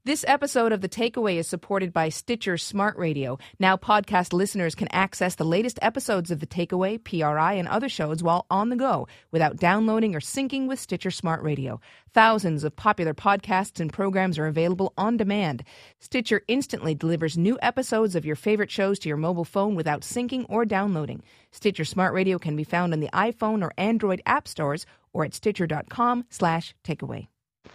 This episode of The Takeaway is supported by Stitcher Smart Radio. Now podcast listeners can access the latest episodes of The Takeaway, PRI, and other shows while on the go without downloading or syncing with Stitcher Smart Radio. Thousands of popular podcasts and programs are available on demand. Stitcher instantly delivers new episodes of your favorite shows to your mobile phone without syncing or downloading. Stitcher Smart Radio can be found on the iPhone or Android app stores or at stitcher.com/takeaway.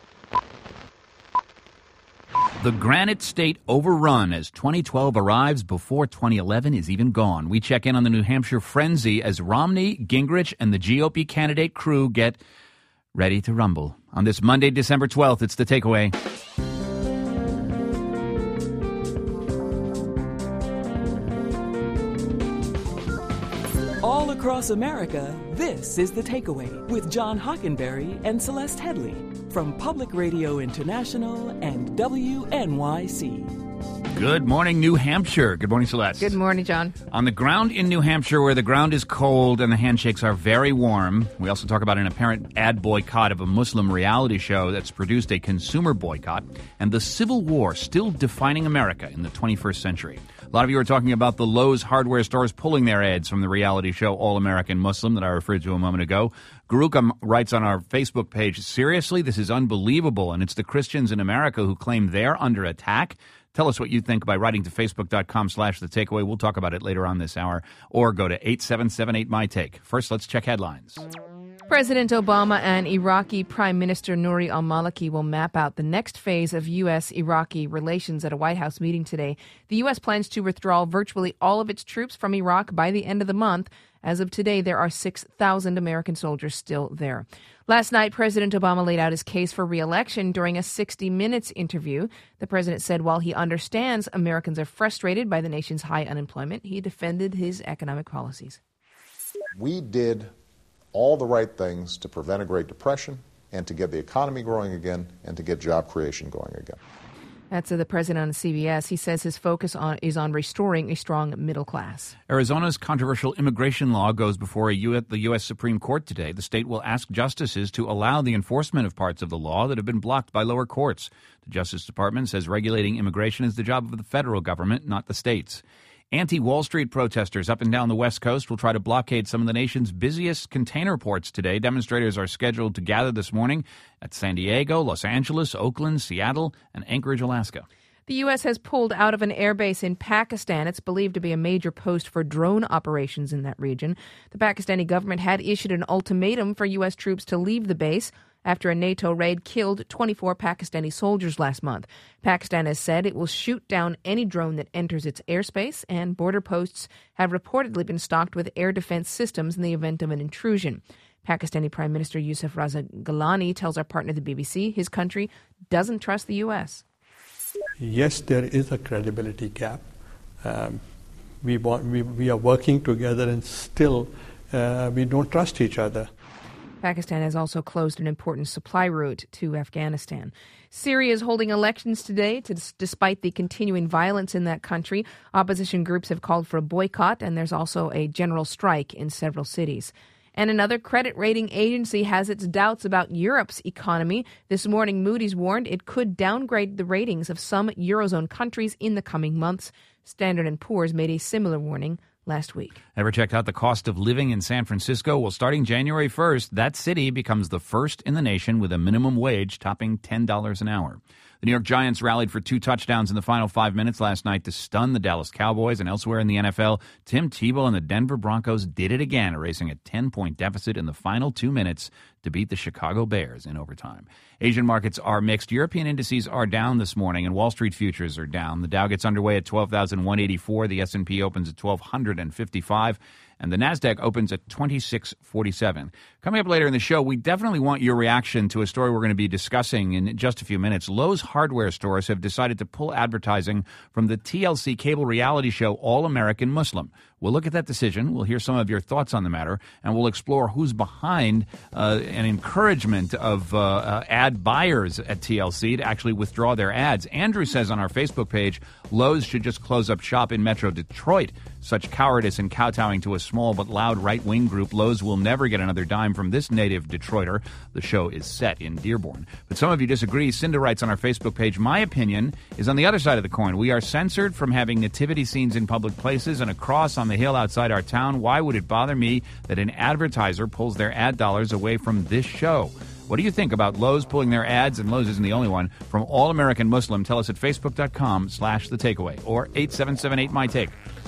The Granite State overrun as 2012 arrives before 2011 is even gone. We check in on the New Hampshire frenzy as Romney, Gingrich, and the GOP candidate crew get ready to rumble. On this Monday, December 12th, it's The Takeaway. All across America, this is The Takeaway with John Hockenberry and Celeste Headley from Public Radio International and WNYC. Good morning, New Hampshire. Good morning, Celeste. Good morning, John. On the ground in New Hampshire, where the ground is cold and the handshakes are very warm, we also talk about an apparent ad boycott of a Muslim reality show that's produced a consumer boycott, and the Civil War still defining America in the 21st century. A lot of you are talking about the Lowe's hardware stores pulling their ads from the reality show All American Muslim that I referred to a moment ago. Gurukam writes on our Facebook page, seriously, this is unbelievable, and it's the Christians in America who claim they're under attack. Tell us what you think by writing to facebook.com/thetakeaway. We'll talk about it later on this hour. Or go to 877-8MyTake. First, let's check headlines. President Obama and Iraqi Prime Minister Nouri al-Maliki will map out the next phase of U.S.-Iraqi relations at a White House meeting today. The U.S. plans to withdraw virtually all of its troops from Iraq by the end of the month. As of today, there are 6,000 American soldiers still there. Last night, President Obama laid out his case for re-election during a 60 Minutes interview. The president said while he understands Americans are frustrated by the nation's high unemployment, he defended his economic policies. We did all the right things to prevent a Great Depression and to get the economy growing again and to get job creation going again. That's the president on CBS. He says his focus is on restoring a strong middle class. Arizona's controversial immigration law goes before the U.S. Supreme Court today. The state will ask justices to allow the enforcement of parts of the law that have been blocked by lower courts. The Justice Department says regulating immigration is the job of the federal government, not the states. Anti-Wall Street protesters up and down the West Coast will try to blockade some of the nation's busiest container ports today. Demonstrators are scheduled to gather this morning at San Diego, Los Angeles, Oakland, Seattle, and Anchorage, Alaska. The U.S. has pulled out of an airbase in Pakistan. It's believed to be a major post for drone operations in that region. The Pakistani government had issued an ultimatum for U.S. troops to leave the base after a NATO raid killed 24 Pakistani soldiers last month. Pakistan has said it will shoot down any drone that enters its airspace, and border posts have reportedly been stocked with air defense systems in the event of an intrusion. Pakistani Prime Minister Yusuf Raza Gilani tells our partner, the BBC, his country doesn't trust the U.S. Yes, there is a credibility gap. We are working together and still we don't trust each other. Pakistan has also closed an important supply route to Afghanistan. Syria is holding elections today despite the continuing violence in that country. Opposition groups have called for a boycott, and there's also a general strike in several cities. And another credit rating agency has its doubts about Europe's economy. This morning, Moody's warned it could downgrade the ratings of some Eurozone countries in the coming months. Standard & Poor's made a similar warning last week. Ever checked out the cost of living in San Francisco? Well, starting January 1st, that city becomes the first in the nation with a minimum wage topping $10 an hour. The New York Giants rallied for 2 touchdowns in the final 5 minutes last night to stun the Dallas Cowboys, and elsewhere in the NFL, Tim Tebow and the Denver Broncos did it again, erasing a 10-point deficit in the final 2 minutes to beat the Chicago Bears in overtime. Asian markets are mixed. European indices are down this morning, and Wall Street futures are down. The Dow gets underway at 12,184. The S&P opens at 1,255. And the NASDAQ opens at 2647. Coming up later in the show, we definitely want your reaction to a story we're going to be discussing in just a few minutes. Lowe's hardware stores have decided to pull advertising from the TLC cable reality show All American Muslim. We'll look at that decision. We'll hear some of your thoughts on the matter, and we'll explore who's behind an encouragement of ad buyers at TLC to actually withdraw their ads. Andrew says on our Facebook page, Lowe's should just close up shop in Metro Detroit. Such cowardice and kowtowing to a small but loud right-wing group. Lowe's will never get another dime from this native Detroiter. The show is set in Dearborn. But some of you disagree. Cinda writes on our Facebook page, my opinion is on the other side of the coin. We are censored from having nativity scenes in public places and a cross on the hill outside our town. Why would it bother me that an advertiser pulls their ad dollars away from this show? What do you think about Lowe's pulling their ads? And Lowe's isn't the only one. From All American Muslim, tell us at facebook.com/thetakeaway or 877-8-MY-TAKE.